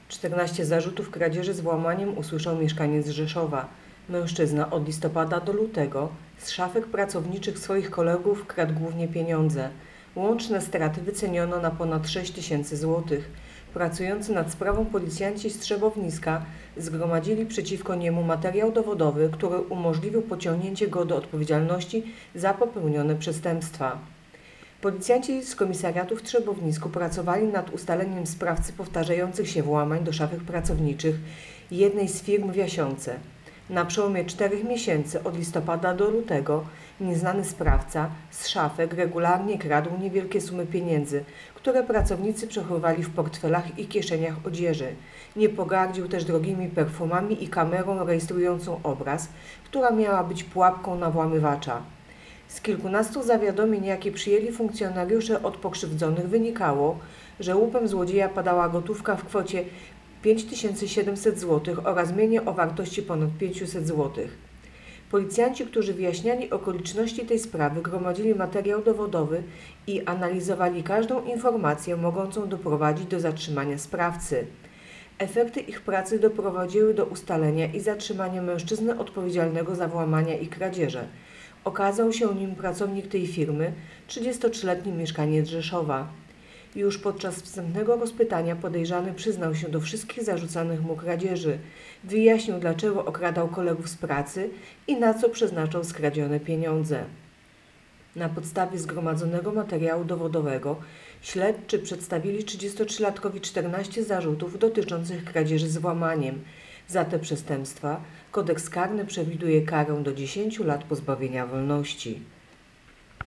14 zarzutów kradzieży z włamaniem usłyszał mieszkaniec Rzeszowa. Mężczyzna od listopada do lutego z szafek pracowniczych swoich kolegów kradł głównie pieniądze. Łączne straty wyceniono na ponad 6 000 złotych. Pracujący nad sprawą policjanci z Trzebowniska zgromadzili przeciwko niemu materiał dowodowy, który umożliwił pociągnięcie go do odpowiedzialności za popełnione przestępstwa. Policjanci z komisariatu w Trzebownisku pracowali nad ustaleniem sprawcy powtarzających się włamań do szafek pracowniczych jednej z firm w Jasionce. Na przełomie 4 miesięcy od listopada do lutego nieznany sprawca z szafek regularnie kradł niewielkie sumy pieniędzy, które pracownicy przechowywali w portfelach i kieszeniach odzieży. Nie pogardził też drogimi perfumami i kamerą rejestrującą obraz, która miała być pułapką na włamywacza. Z kilkunastu zawiadomień, jakie przyjęli funkcjonariusze od pokrzywdzonych, wynikało, że łupem złodzieja padała gotówka w kwocie 5700 zł oraz mienie o wartości ponad 500 zł. Policjanci, którzy wyjaśniali okoliczności tej sprawy, gromadzili materiał dowodowy i analizowali każdą informację mogącą doprowadzić do zatrzymania sprawcy. Efekty ich pracy doprowadziły do ustalenia i zatrzymania mężczyzny odpowiedzialnego za włamania i kradzieże. Okazał się nim pracownik tej firmy, 33-letni mieszkaniec Rzeszowa. Już podczas wstępnego rozpytania podejrzany przyznał się do wszystkich zarzucanych mu kradzieży. Wyjaśnił, dlaczego okradał kolegów z pracy i na co przeznaczał skradzione pieniądze. Na podstawie zgromadzonego materiału dowodowego śledczy przedstawili 33-latkowi 14 zarzutów dotyczących kradzieży z włamaniem. Za te przestępstwa kodeks karny przewiduje karę do 10 lat pozbawienia wolności.